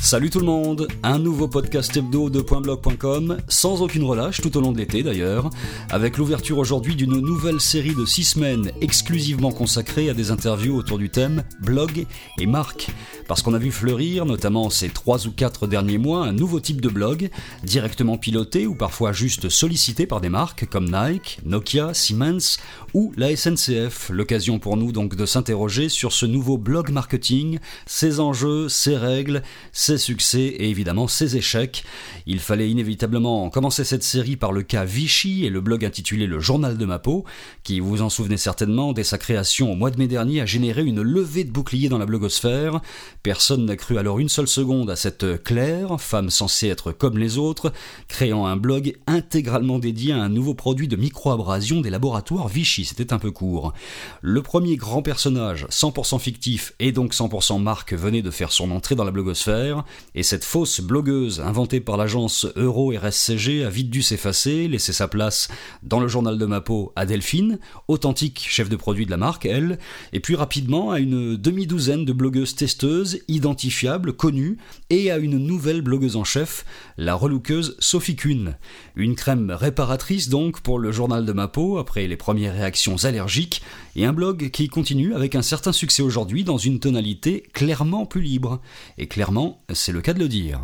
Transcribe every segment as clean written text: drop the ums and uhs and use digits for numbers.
Salut tout le monde, un nouveau podcast hebdo de .blog.com, sans aucune relâche tout au long de l'été d'ailleurs, avec l'ouverture aujourd'hui d'une nouvelle série de 6 semaines exclusivement consacrée à des interviews autour du thème blog et marque. Parce qu'on a vu fleurir, notamment ces 3 ou 4 derniers mois, un nouveau type de blog, directement piloté ou parfois juste sollicité par des marques comme Nike, Nokia, Siemens ou la SNCF. L'occasion pour nous donc de s'interroger sur ce nouveau blog marketing, ses enjeux, ses règles, ses succès et évidemment ses échecs. Il fallait inévitablement commencer cette série par le cas Vichy et le blog intitulé Le Journal de ma peau, qui, vous vous en souvenez certainement, dès sa création au mois de mai dernier a généré une levée de boucliers dans la blogosphère. Personne n'a cru alors une seule seconde à cette Claire, femme censée être comme les autres, créant un blog intégralement dédié à un nouveau produit de micro-abrasion des laboratoires Vichy. C'était un peu court. Le premier grand personnage, 100% fictif et donc 100% marque, venait de faire son entrée dans la blogosphère, et cette fausse blogueuse inventée par l'agence Euro-RSCG a vite dû s'effacer, laisser sa place dans le journal de ma peau à Delphine, authentique chef de produit de la marque, elle, et puis rapidement à une demi-douzaine de blogueuses testeuses, identifiables, connues, et à une nouvelle blogueuse en chef, la relookeuse Sophie Kuhn. Une crème réparatrice donc pour le journal de ma peau, après les premières réactions allergiques, et un blog qui continue avec un certain succès aujourd'hui dans une tonalité clairement plus libre. Et clairement, c'est le cas de le dire.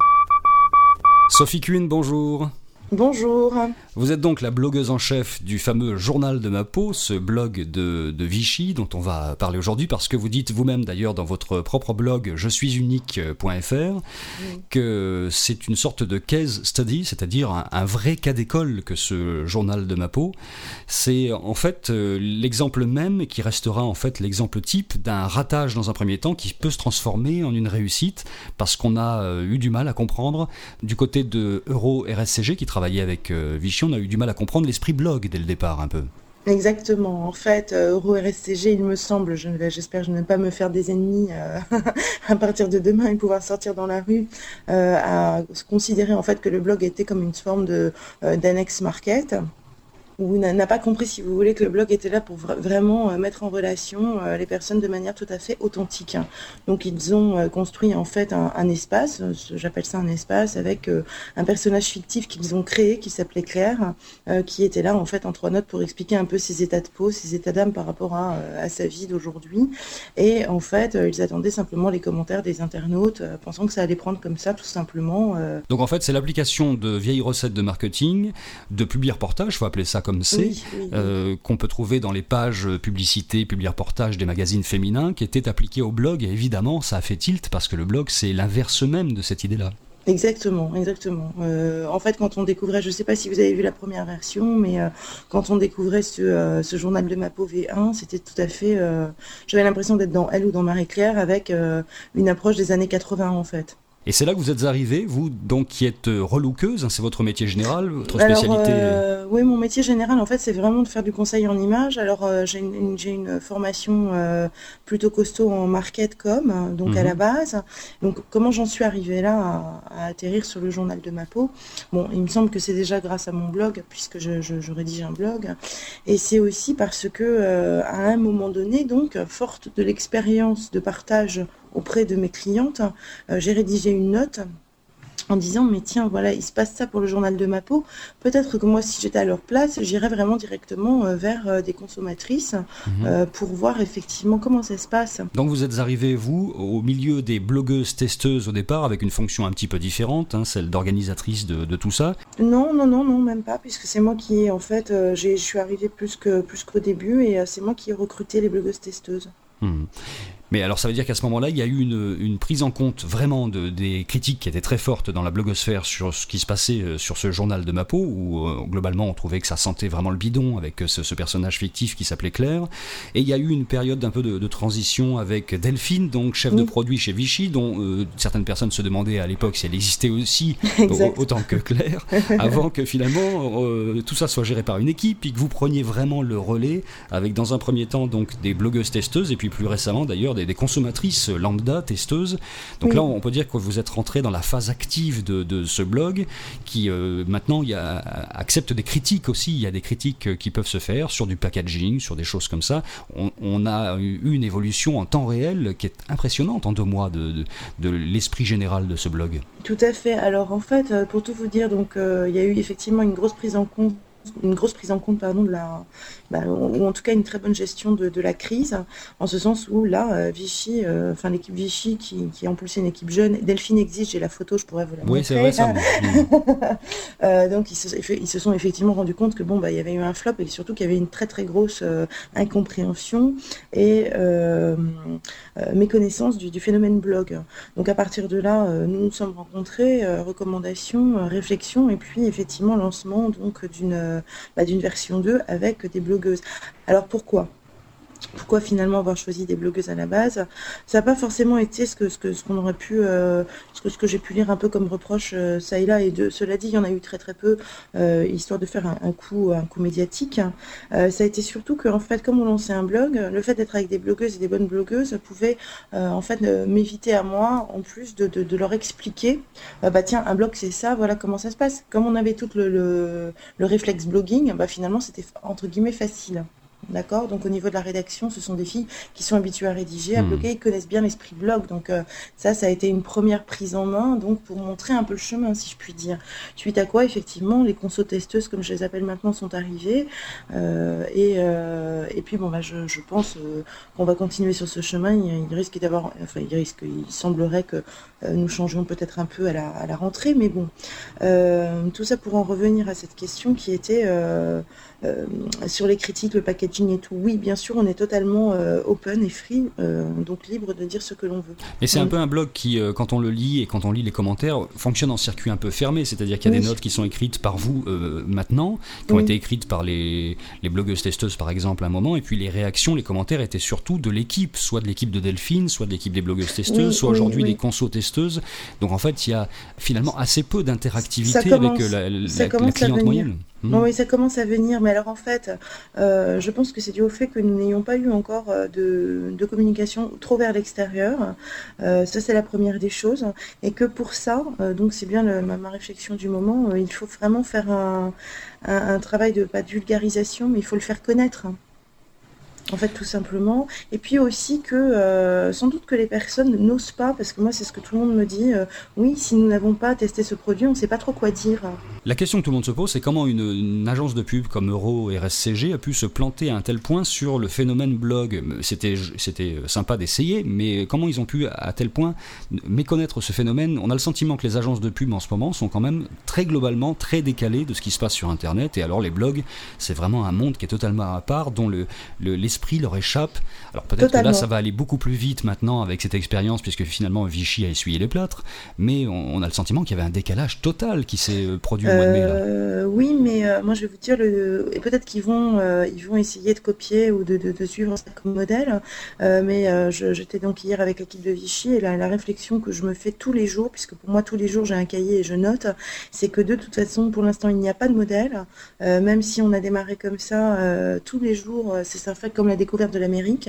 Sophie Kuhn, bonjour. Bonjour. Vous êtes donc la blogueuse en chef du fameux Journal de ma peau, ce blog de Vichy dont on va parler aujourd'hui, parce que vous dites vous-même d'ailleurs dans votre propre blog je suis unique.fr que c'est une sorte de case study, c'est-à-dire un vrai cas d'école que ce Journal de ma peau. C'est en fait l'exemple même qui restera en fait l'exemple type d'un ratage dans un premier temps qui peut se transformer en une réussite parce qu'on a eu du mal à comprendre du côté de Euro-RSCG qui travaillait avec Vichy, on a eu du mal à comprendre l'esprit blog dès le départ un peu. Exactement. En fait, Euro-RSCG, il me semble, j'espère que je ne vais pas me faire des ennemis à partir de demain et pouvoir sortir dans la rue, à considérer en fait que le blog était comme une forme d'annexe market, ou n'a pas compris, si vous voulez, que le blog était là pour vraiment mettre en relation les personnes de manière tout à fait authentique. Donc ils ont construit en fait un espace, j'appelle ça un espace, avec un personnage fictif qu'ils ont créé qui s'appelait Claire, qui était là en fait en 3 notes pour expliquer un peu ses états de peau, ses états d'âme par rapport à sa vie d'aujourd'hui. Et en fait, ils attendaient simplement les commentaires des internautes, pensant que ça allait prendre comme ça tout simplement. Donc en fait, c'est l'application de vieilles recettes de marketing, de publi-reportage, il faut appeler ça comme c'est, oui. Qu'on peut trouver dans les pages publicité, publi-reportage des magazines féminins, qui étaient appliquées au blog, et évidemment ça a fait tilt parce que le blog c'est l'inverse même de cette idée-là. Exactement. En fait, quand on découvrait, je ne sais pas si vous avez vu la première version, mais quand on découvrait ce journal de ma peau V1, c'était tout à fait... j'avais l'impression d'être dans Elle ou dans Marie-Claire avec une approche des années 80 en fait. Et c'est là que vous êtes arrivée, vous donc qui êtes relookeuse, hein, c'est votre métier général, votre spécialité. Oui, mon métier général en fait c'est vraiment de faire du conseil en images. Alors j'ai une formation plutôt costaud en market.com, donc à la base. Donc comment j'en suis arrivée là à atterrir sur le journal de ma peau? Bon, il me semble que c'est déjà grâce à mon blog puisque je rédige un blog, et c'est aussi parce que à un moment donné, donc forte de l'expérience de partage auprès de mes clientes, j'ai rédigé une note en disant mais tiens voilà, il se passe ça pour le journal de ma peau, peut-être que moi si j'étais à leur place j'irais vraiment directement vers des consommatrices pour voir effectivement comment ça se passe. Donc vous êtes arrivé vous au milieu des blogueuses testeuses au départ avec une fonction un petit peu différente, hein, celle d'organisatrice de tout ça. Non, même pas, puisque c'est moi qui en fait je suis arrivée plus qu'au début, et c'est moi qui ai recruté les blogueuses testeuses. Mais alors ça veut dire qu'à ce moment-là, il y a eu une prise en compte vraiment des critiques qui étaient très fortes dans la blogosphère sur ce qui se passait sur ce journal de ma peau, où globalement on trouvait que ça sentait vraiment le bidon avec ce personnage fictif qui s'appelait Claire. Et il y a eu une période d'un peu de transition avec Delphine, donc chef de produit chez Vichy, dont certaines personnes se demandaient à l'époque si elle existait aussi autant que Claire, avant que finalement tout ça soit géré par une équipe, puis que vous preniez vraiment le relais avec dans un premier temps donc des blogueuses testeuses, et puis plus récemment d'ailleurs des consommatrices lambda, testeuses. Donc là, on peut dire que vous êtes rentré dans la phase active de ce blog qui maintenant accepte des critiques aussi. Il y a des critiques qui peuvent se faire sur du packaging, sur des choses comme ça. On a eu une évolution en temps réel qui est impressionnante en 2 mois de l'esprit général de ce blog. Tout à fait. Alors en fait, pour tout vous dire, donc il y a eu effectivement une grosse prise en compte de la, ou en tout cas une très bonne gestion de la crise, en ce sens où là, Vichy, l'équipe Vichy qui en plus est une équipe jeune, Delphine existe, j'ai la photo, je pourrais vous la montrer. Oui, c'est vrai ça. Donc ils se sont effectivement rendus compte que il y avait eu un flop et surtout qu'il y avait une très très grosse incompréhension et méconnaissance du phénomène blog. Donc à partir de là, nous nous sommes rencontrés, recommandations, réflexions et puis effectivement lancement donc d'une version 2 avec des blogueuses. Alors pourquoi finalement avoir choisi des blogueuses à la base? Ça n'a pas forcément été ce qu'on aurait pu, ce que j'ai pu lire un peu comme reproche ça et là, et cela dit, il y en a eu très très peu, histoire de faire un coup médiatique. Ça a été surtout que, en fait, comme on lançait un blog, le fait d'être avec des blogueuses et des bonnes blogueuses pouvait m'éviter à moi, en plus de leur expliquer, tiens, un blog c'est ça, voilà comment ça se passe. Comme on avait tout le réflexe blogging, finalement c'était entre guillemets facile. D'accord, donc au niveau de la rédaction, ce sont des filles qui sont habituées à rédiger, à bloguer, ils connaissent bien l'esprit blog. Donc ça a été une première prise en main, donc pour montrer un peu le chemin, si je puis dire. Suite à quoi, effectivement, les consos testeuses, comme je les appelle maintenant, sont arrivées. Et puis je pense qu'on va continuer sur ce chemin. Il semblerait que nous changions peut-être un peu à la rentrée, mais bon. Tout ça pour en revenir à cette question qui était sur les critiques, le packaging et tout. Oui, bien sûr, on est totalement open et free, donc libre de dire ce que l'on veut. Et c'est un peu un blog qui, quand on le lit et quand on lit les commentaires, fonctionne en circuit un peu fermé, c'est-à-dire qu'il y a des notes qui sont écrites par vous maintenant, qui ont été écrites par les blogueuses testeuses par exemple à un moment, et puis les réactions, les commentaires étaient surtout de l'équipe, soit de l'équipe de Delphine, soit de l'équipe des blogueuses testeuses, soit aujourd'hui des consos testeuses. Donc en fait, il y a finalement assez peu d'interactivité avec la cliente moyenne. Oui, ça commence à venir, mais alors en fait, je pense que c'est dû au fait que nous n'ayons pas eu encore de communication trop vers l'extérieur. Ça, c'est la première des choses. Et que pour ça, donc c'est bien ma réflexion du moment, il faut vraiment faire un travail pas de vulgarisation, mais il faut le faire connaître. En fait, tout simplement. Et puis aussi que sans doute que les personnes n'osent pas, parce que moi c'est ce que tout le monde me dit, oui, si nous n'avons pas testé ce produit, on ne sait pas trop quoi dire. La question que tout le monde se pose, c'est comment une agence de pub comme Euro et RSCG a pu se planter à un tel point sur le phénomène blog. C'était sympa d'essayer, mais comment ils ont pu à tel point méconnaître ce phénomène? On a le sentiment que les agences de pub en ce moment sont quand même très globalement très décalées de ce qui se passe sur Internet, et alors les blogs, c'est vraiment un monde qui est totalement à part, dont l'esprit leur échappe. Alors peut-être que là ça va aller beaucoup plus vite maintenant avec cette expérience, puisque finalement Vichy a essuyé les plâtres, mais on a le sentiment qu'il y avait un décalage total qui s'est produit au mois de mai là. Oui, mais moi je vais vous dire, et peut-être qu'ils vont essayer de copier ou de suivre ça comme modèle, mais j'étais donc hier avec l'équipe de Vichy, et la réflexion que je me fais tous les jours, puisque pour moi tous les jours j'ai un cahier et je note, c'est que de toute façon pour l'instant il n'y a pas de modèle, même si on a démarré comme ça, tous les jours, c'est un fait comme la découverte de l'Amérique,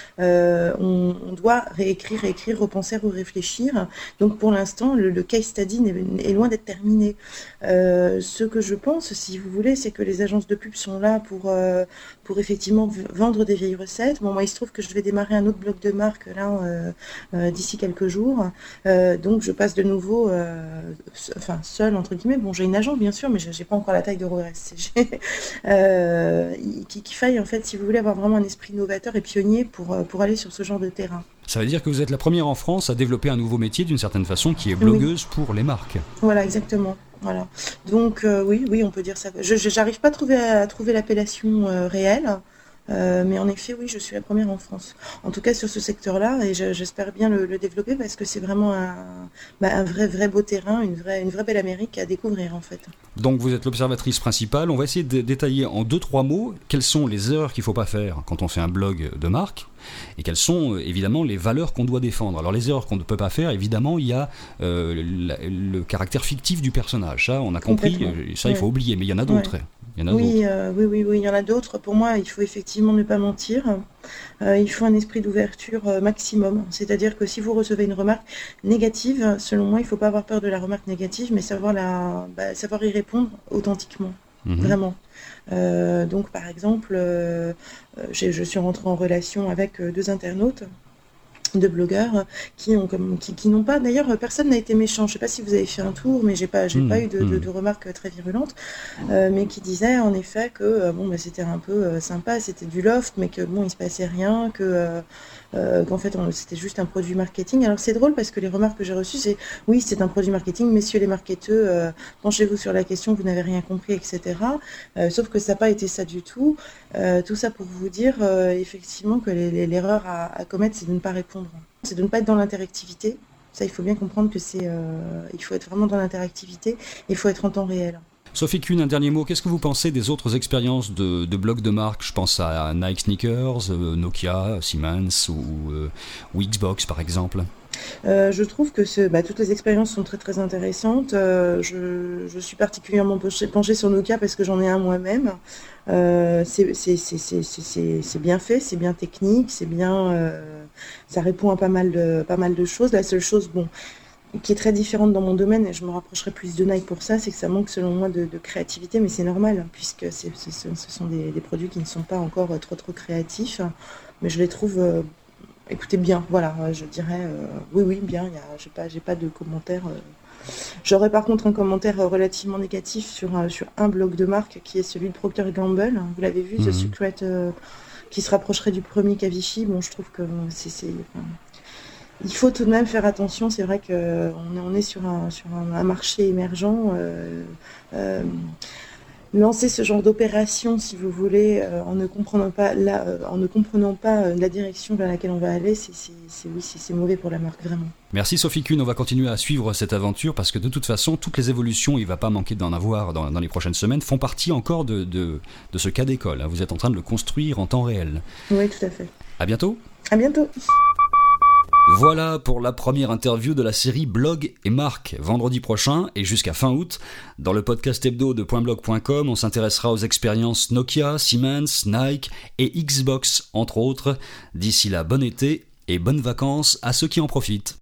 on doit réécrire, repenser ou réfléchir. Donc pour l'instant, le case study est loin d'être terminé. Ce que je pense, si vous voulez, c'est que les agences de pub sont là pour effectivement vendre des vieilles recettes. Bon, moi, il se trouve que je vais démarrer un autre bloc de marque là d'ici quelques jours. Donc je passe de nouveau, seule entre guillemets. Bon, j'ai une agence bien sûr, mais j'ai pas encore la taille de RSCG. Qu'il faille en fait, si vous voulez, avoir vraiment un esprit novateur et pionnier pour aller sur ce genre de terrain. Ça veut dire que vous êtes la première en France à développer un nouveau métier d'une certaine façon qui est blogueuse pour les marques. Voilà, exactement. Voilà. Donc oui, on peut dire ça. J'arrive pas à trouver l'appellation réelle. Mais en effet, oui, je suis la première en France. En tout cas, sur ce secteur-là, et j'espère bien le développer parce que c'est vraiment un vrai beau terrain, une vraie belle Amérique à découvrir en fait. Donc vous êtes l'observatrice principale. On va essayer de détailler en 2-3 mots quelles sont les erreurs qu'il ne faut pas faire quand on fait un blog de marque et quelles sont évidemment les valeurs qu'on doit défendre. Alors les erreurs qu'on ne peut pas faire, évidemment, il y a le caractère fictif du personnage. Ça, on a compris, ça il faut oublier, mais il y en a d'autres. Il y en a d'autres. Oui, il y en a d'autres. Pour moi, il faut effectivement ne pas mentir. Il faut un esprit d'ouverture maximum. C'est-à-dire que si vous recevez une remarque négative, selon moi, il ne faut pas avoir peur de la remarque négative, mais savoir y répondre authentiquement. Vraiment. Donc, par exemple, je suis rentrée en relation avec 2 internautes, 2 blogueurs qui n'ont pas, d'ailleurs personne n'a été méchant, je sais pas si vous avez fait un tour, mais j'ai pas eu de remarques très virulentes, mais qui disaient en effet que c'était un peu sympa, c'était du loft, mais que il se passait rien, qu'en fait c'était juste un produit marketing. Alors c'est drôle parce que les remarques que j'ai reçues, c'est oui, c'est un produit marketing, messieurs les marketeurs, penchez-vous sur la question, vous n'avez rien compris, etc. Sauf que ça n'a pas été ça du tout. Tout ça pour vous dire effectivement que l'erreur à commettre, c'est de ne pas répondre. C'est de ne pas être dans l'interactivité. Ça, il faut bien comprendre que il faut être vraiment dans l'interactivité, il faut être en temps réel. Sophie Kuhn, un dernier mot. Qu'est-ce que vous pensez des autres expériences de blogs de marque ? Je pense à Nike Sneakers, Nokia, Siemens ou Xbox par exemple. Je trouve que toutes les expériences sont très très intéressantes. Je suis particulièrement penchée sur Nokia parce que j'en ai un moi-même. C'est bien fait, c'est bien technique, c'est bien, ça répond à pas mal de choses. La seule chose, qui est très différente dans mon domaine, et je me rapprocherai plus de Nike pour ça, c'est que ça manque selon moi de créativité, mais c'est normal, puisque ce sont des produits qui ne sont pas encore trop créatifs, mais je les trouve, écoutez, bien, voilà, je dirais, oui, bien, j'ai pas de commentaires. J'aurais par contre un commentaire relativement négatif sur un blog de marque, qui est celui de Procter & Gamble, vous l'avez vu, The Secret, qui se rapprocherait du premier Vichy. Je trouve que il faut tout de même faire attention. C'est vrai qu'on est sur un marché émergent. Lancer ce genre d'opération, si vous voulez, en ne comprenant pas la direction vers laquelle on va aller, c'est mauvais pour la marque, vraiment. Merci Sophie Kuhn, on va continuer à suivre cette aventure parce que de toute façon, toutes les évolutions, il ne va pas manquer d'en avoir dans les prochaines semaines, font partie encore de ce cas d'école. Vous êtes en train de le construire en temps réel. Oui, tout à fait. À bientôt. À bientôt. Voilà pour la première interview de la série Blog et Marque. Vendredi prochain et jusqu'à fin août, dans le podcast hebdo de .blog.com, on s'intéressera aux expériences Nokia, Siemens, Nike et Xbox, entre autres. D'ici là, bon été et bonnes vacances à ceux qui en profitent.